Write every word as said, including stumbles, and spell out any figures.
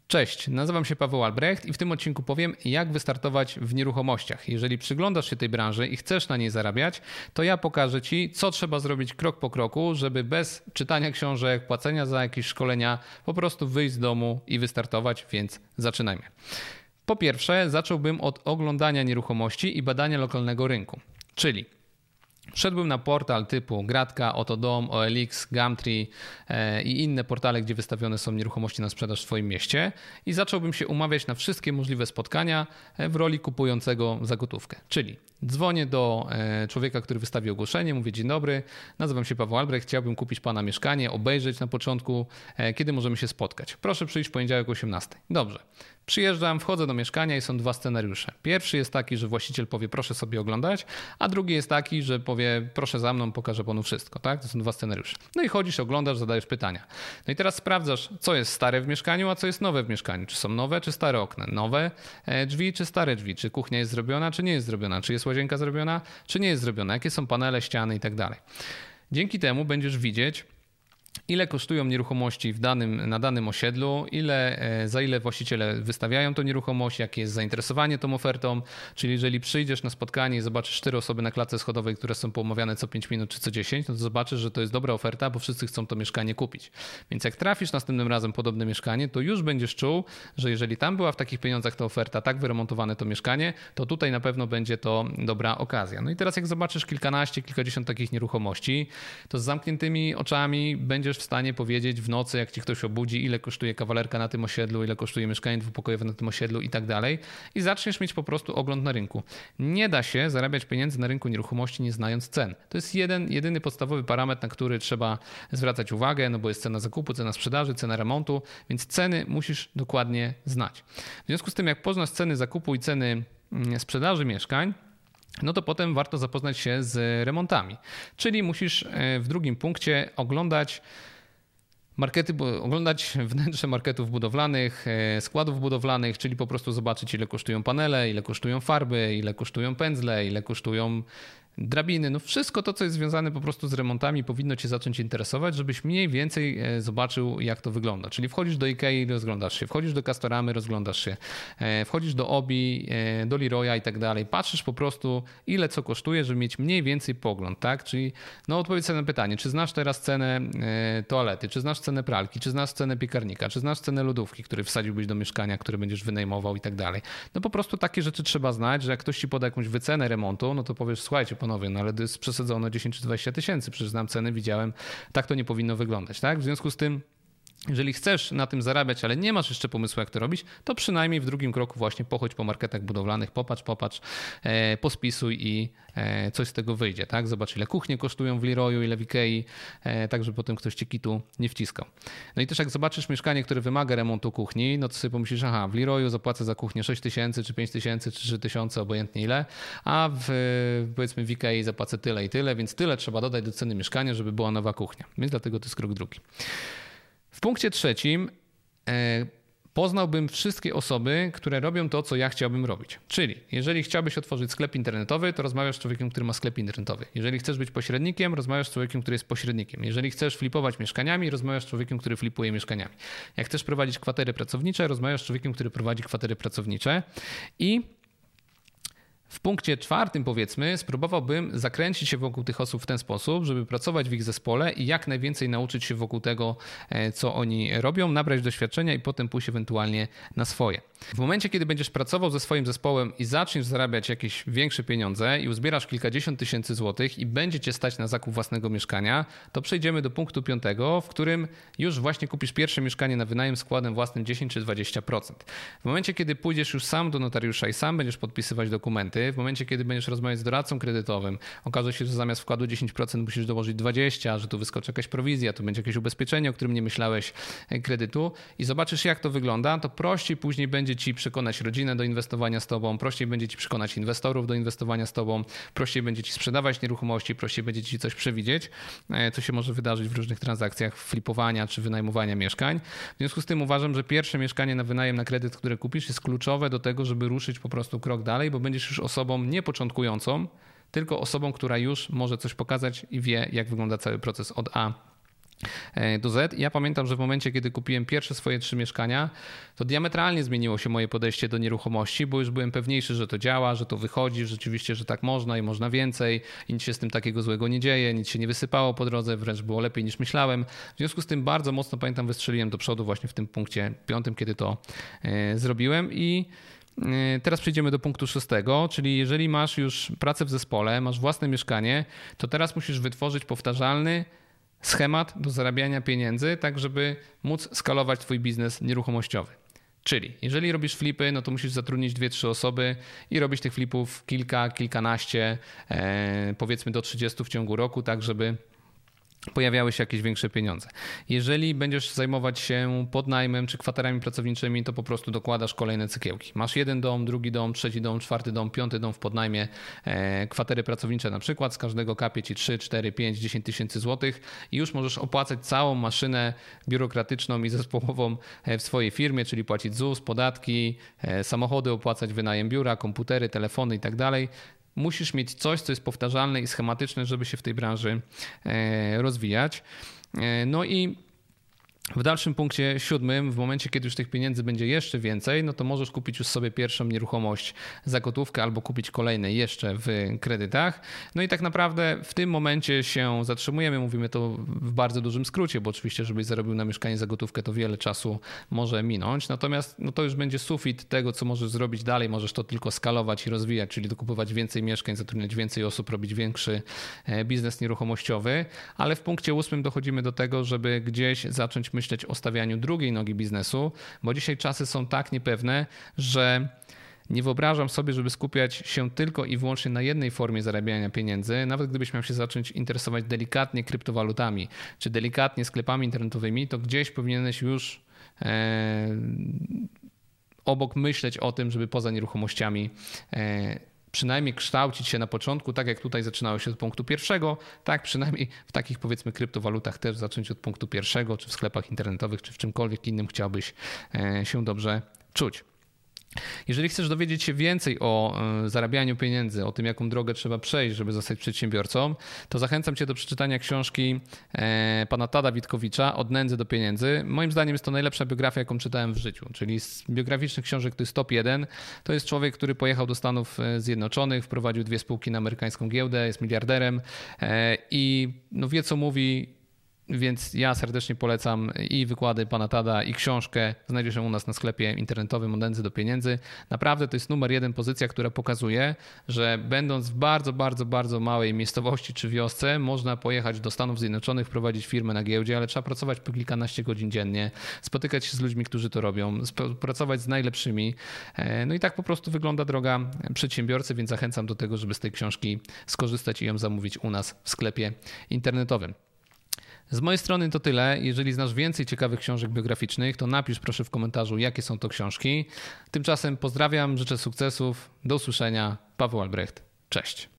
Cześć, nazywam się Paweł Albrecht i w tym odcinku powiem, jak wystartować w nieruchomościach. Jeżeli przyglądasz się tej branży i chcesz na niej zarabiać, to ja pokażę Ci, co trzeba zrobić krok po kroku, żeby bez czytania książek, płacenia za jakieś szkolenia, po prostu wyjść z domu i wystartować, więc zaczynajmy. Po pierwsze, zacząłbym od oglądania nieruchomości i badania lokalnego rynku, czyli wszedłbym na portal typu Gratka, Otodom, O L X, Gumtree i inne portale, gdzie wystawione są nieruchomości na sprzedaż w Twoim mieście i zacząłbym się umawiać na wszystkie możliwe spotkania w roli kupującego za gotówkę. Czyli dzwonię do człowieka, który wystawi ogłoszenie, mówię: dzień dobry, nazywam się Paweł Albrecht, chciałbym kupić Pana mieszkanie, obejrzeć na początku, kiedy możemy się spotkać. Proszę przyjść w poniedziałek o osiemnastej. Dobrze. Przyjeżdżam, wchodzę do mieszkania i są dwa scenariusze. Pierwszy jest taki, że właściciel powie: proszę sobie oglądać, a drugi jest taki, że powie: proszę za mną, pokażę Panu wszystko. Tak? To są dwa scenariusze. No i chodzisz, oglądasz, zadajesz pytania. No i teraz sprawdzasz, co jest stare w mieszkaniu, a co jest nowe w mieszkaniu. Czy są nowe, czy stare okna? Nowe drzwi, czy stare drzwi? Czy kuchnia jest zrobiona, czy nie jest zrobiona? Czy jest łazienka zrobiona, czy nie jest zrobiona? Jakie są panele, ściany i tak dalej. Dzięki temu będziesz widzieć, ile kosztują nieruchomości w danym, na danym osiedlu, ile, za ile właściciele wystawiają tą nieruchomość, jakie jest zainteresowanie tą ofertą. Czyli jeżeli przyjdziesz na spotkanie i zobaczysz cztery osoby na klatce schodowej, które są poumawiane co pięć minut czy co dziesięć, no to zobaczysz, że to jest dobra oferta, bo wszyscy chcą to mieszkanie kupić. Więc jak trafisz następnym razem podobne mieszkanie, to już będziesz czuł, że jeżeli tam była w takich pieniądzach ta oferta, tak wyremontowane to mieszkanie, to tutaj na pewno będzie to dobra okazja. No i teraz jak zobaczysz kilkanaście, kilkadziesiąt takich nieruchomości, to z zamkniętymi oczami będziesz w stanie powiedzieć w nocy, jak ci ktoś obudzi, ile kosztuje kawalerka na tym osiedlu, ile kosztuje mieszkanie dwupokojowe na tym osiedlu i tak dalej. I zaczniesz mieć po prostu ogląd na rynku. Nie da się zarabiać pieniędzy na rynku nieruchomości, nie znając cen. To jest jeden, jedyny podstawowy parametr, na który trzeba zwracać uwagę, no bo jest cena zakupu, cena sprzedaży, cena remontu, więc ceny musisz dokładnie znać. W związku z tym, jak poznasz ceny zakupu i ceny sprzedaży mieszkań, no to potem warto zapoznać się z remontami. Czyli musisz w drugim punkcie oglądać markety, oglądać wnętrze marketów budowlanych, składów budowlanych, czyli po prostu zobaczyć, ile kosztują panele, ile kosztują farby, ile kosztują pędzle, ile kosztują drabiny, no wszystko to, co jest związane po prostu z remontami, powinno Cię zacząć interesować, żebyś mniej więcej zobaczył, jak to wygląda. Czyli wchodzisz do Ikei, rozglądasz się, wchodzisz do Castoramy, rozglądasz się, wchodzisz do Obi, do Leroya i tak dalej. Patrzysz po prostu, ile co kosztuje, żeby mieć mniej więcej pogląd, tak? Czyli no odpowiedz sobie na pytanie, czy znasz teraz cenę toalety, czy znasz cenę pralki, czy znasz cenę piekarnika, czy znasz cenę lodówki, który wsadziłbyś do mieszkania, które będziesz wynajmował i tak dalej. No po prostu takie rzeczy trzeba znać, że jak ktoś Ci poda jakąś wycenę remontu, no to powiesz: słuchajcie, panowie, no ale to jest przesadzono dziesięć czy dwadzieścia tysięcy, przecież znam ceny, widziałem, tak to nie powinno wyglądać, tak? W związku z tym, jeżeli chcesz na tym zarabiać, ale nie masz jeszcze pomysłu, jak to robić, to przynajmniej w drugim kroku właśnie pochodź po marketach budowlanych, popatrz, popatrz, e, pospisuj i e, coś z tego wyjdzie, tak? Zobacz, ile kuchnie kosztują w Leroyu, ile w Ikei, e, tak żeby potem ktoś Ci kitu nie wciskał. No i też jak zobaczysz mieszkanie, które wymaga remontu kuchni, no to sobie pomyślisz: aha, w Leroyu zapłacę za kuchnię sześć tysięcy, czy pięć tysięcy, czy trzy tysiące, obojętnie ile, a w, powiedzmy w Ikei zapłacę tyle i tyle, więc tyle trzeba dodać do ceny mieszkania, żeby była nowa kuchnia. Więc dlatego to jest krok drugi. W punkcie trzecim e, poznałbym wszystkie osoby, które robią to, co ja chciałbym robić. Czyli jeżeli chciałbyś otworzyć sklep internetowy, to rozmawiasz z człowiekiem, który ma sklep internetowy. Jeżeli chcesz być pośrednikiem, rozmawiasz z człowiekiem, który jest pośrednikiem. Jeżeli chcesz flipować mieszkaniami, rozmawiasz z człowiekiem, który flipuje mieszkaniami. Jak chcesz prowadzić kwatery pracownicze, rozmawiasz z człowiekiem, który prowadzi kwatery pracownicze. I w punkcie czwartym, powiedzmy, spróbowałbym zakręcić się wokół tych osób w ten sposób, żeby pracować w ich zespole i jak najwięcej nauczyć się wokół tego, co oni robią, nabrać doświadczenia i potem pójść ewentualnie na swoje. W momencie, kiedy będziesz pracował ze swoim zespołem i zaczniesz zarabiać jakieś większe pieniądze i uzbierasz kilkadziesiąt tysięcy złotych i będzie Cię stać na zakup własnego mieszkania, to przejdziemy do punktu piątego, w którym już właśnie kupisz pierwsze mieszkanie na wynajem z składem własnym dziesięć czy dwadzieścia procent. W momencie, kiedy pójdziesz już sam do notariusza i sam będziesz podpisywać dokumenty, w momencie, kiedy będziesz rozmawiać z doradcą kredytowym, okaże się, że zamiast wkładu dziesięć procent musisz dołożyć dwadzieścia procent, że tu wyskoczy jakaś prowizja, tu będzie jakieś ubezpieczenie, o którym nie myślałeś, kredytu i zobaczysz, jak to wygląda, to prościej później będzie Ci przekonać rodzinę do inwestowania z Tobą, prościej będzie Ci przekonać inwestorów do inwestowania z Tobą, prościej będzie Ci sprzedawać nieruchomości, prościej będzie Ci coś przewidzieć, co się może wydarzyć w różnych transakcjach flipowania czy wynajmowania mieszkań. W związku z tym uważam, że pierwsze mieszkanie na wynajem na kredyt, które kupisz, jest kluczowe do tego, żeby ruszyć po prostu krok dalej, bo będziesz już osobą nie początkującą, tylko osobą, która już może coś pokazać i wie, jak wygląda cały proces od A do Z. Ja pamiętam, że w momencie, kiedy kupiłem pierwsze swoje trzy mieszkania, to diametralnie zmieniło się moje podejście do nieruchomości, bo już byłem pewniejszy, że to działa, że to wychodzi, rzeczywiście, że tak można i można więcej i nic się z tym takiego złego nie dzieje, nic się nie wysypało po drodze, wręcz było lepiej niż myślałem. W związku z tym bardzo mocno, pamiętam, wystrzeliłem do przodu właśnie w tym punkcie piątym, kiedy to e, zrobiłem i teraz przejdziemy do punktu szóstego, czyli jeżeli masz już pracę w zespole, masz własne mieszkanie, to teraz musisz wytworzyć powtarzalny schemat do zarabiania pieniędzy, tak żeby móc skalować twój biznes nieruchomościowy. Czyli jeżeli robisz flipy, no to musisz zatrudnić dwie, trzy osoby i robić tych flipów kilka, kilkanaście, powiedzmy do trzydziestu w ciągu roku, tak żeby pojawiały się jakieś większe pieniądze. Jeżeli będziesz zajmować się podnajmem czy kwaterami pracowniczymi, to po prostu dokładasz kolejne cegiełki. Masz jeden dom, drugi dom, trzeci dom, czwarty dom, piąty dom w podnajmie, kwatery pracownicze na przykład, z każdego kapie ci trzy, cztery, pięć, dziesięć tysięcy złotych i już możesz opłacać całą maszynę biurokratyczną i zespołową w swojej firmie, czyli płacić ZUS, podatki, samochody, opłacać wynajem biura, komputery, telefony i tak dalej. Musisz mieć coś, co jest powtarzalne i schematyczne, żeby się w tej branży rozwijać. No i w dalszym punkcie siódmym, w momencie, kiedy już tych pieniędzy będzie jeszcze więcej, no to możesz kupić już sobie pierwszą nieruchomość za gotówkę albo kupić kolejne jeszcze w kredytach. No i tak naprawdę w tym momencie się zatrzymujemy. Mówimy to w bardzo dużym skrócie, bo oczywiście, żebyś zarobił na mieszkanie za gotówkę, to wiele czasu może minąć. Natomiast no to już będzie sufit tego, co możesz zrobić dalej. Możesz to tylko skalować i rozwijać, czyli dokupować więcej mieszkań, zatrudniać więcej osób, robić większy biznes nieruchomościowy. Ale w punkcie ósmym dochodzimy do tego, żeby gdzieś zacząć myśleć o stawianiu drugiej nogi biznesu, bo dzisiaj czasy są tak niepewne, że nie wyobrażam sobie, żeby skupiać się tylko i wyłącznie na jednej formie zarabiania pieniędzy, nawet gdybyś miał się zacząć interesować delikatnie kryptowalutami, czy delikatnie sklepami internetowymi, to gdzieś powinieneś już e, obok myśleć o tym, żeby poza nieruchomościami e, przynajmniej kształcić się na początku, tak jak tutaj zaczynało się od punktu pierwszego, tak przynajmniej w takich powiedzmy kryptowalutach też zacząć od punktu pierwszego, czy w sklepach internetowych, czy w czymkolwiek innym chciałbyś się dobrze czuć. Jeżeli chcesz dowiedzieć się więcej o zarabianiu pieniędzy, o tym, jaką drogę trzeba przejść, żeby zostać przedsiębiorcą, to zachęcam Cię do przeczytania książki pana Tada Witkowicza Od nędzy do pieniędzy. Moim zdaniem jest to najlepsza biografia, jaką czytałem w życiu, czyli z biograficznych książek to jest top jeden. To jest człowiek, który pojechał do Stanów Zjednoczonych, wprowadził dwie spółki na amerykańską giełdę, jest miliarderem i no wie, co mówi. Więc ja serdecznie polecam i wykłady pana Tada, i książkę. Znajdziesz ją u nas na sklepie internetowym Od nędzy do pieniędzy. Naprawdę to jest numer jeden pozycja, która pokazuje, że będąc w bardzo, bardzo, bardzo małej miejscowości czy wiosce, można pojechać do Stanów Zjednoczonych, prowadzić firmę na giełdzie, ale trzeba pracować po kilkanaście godzin dziennie, spotykać się z ludźmi, którzy to robią, pracować z najlepszymi. No i tak po prostu wygląda droga przedsiębiorcy, więc zachęcam do tego, żeby z tej książki skorzystać i ją zamówić u nas w sklepie internetowym. Z mojej strony to tyle. Jeżeli znasz więcej ciekawych książek biograficznych, to napisz proszę w komentarzu, jakie są to książki. Tymczasem pozdrawiam, życzę sukcesów, do usłyszenia. Paweł Albrecht, cześć.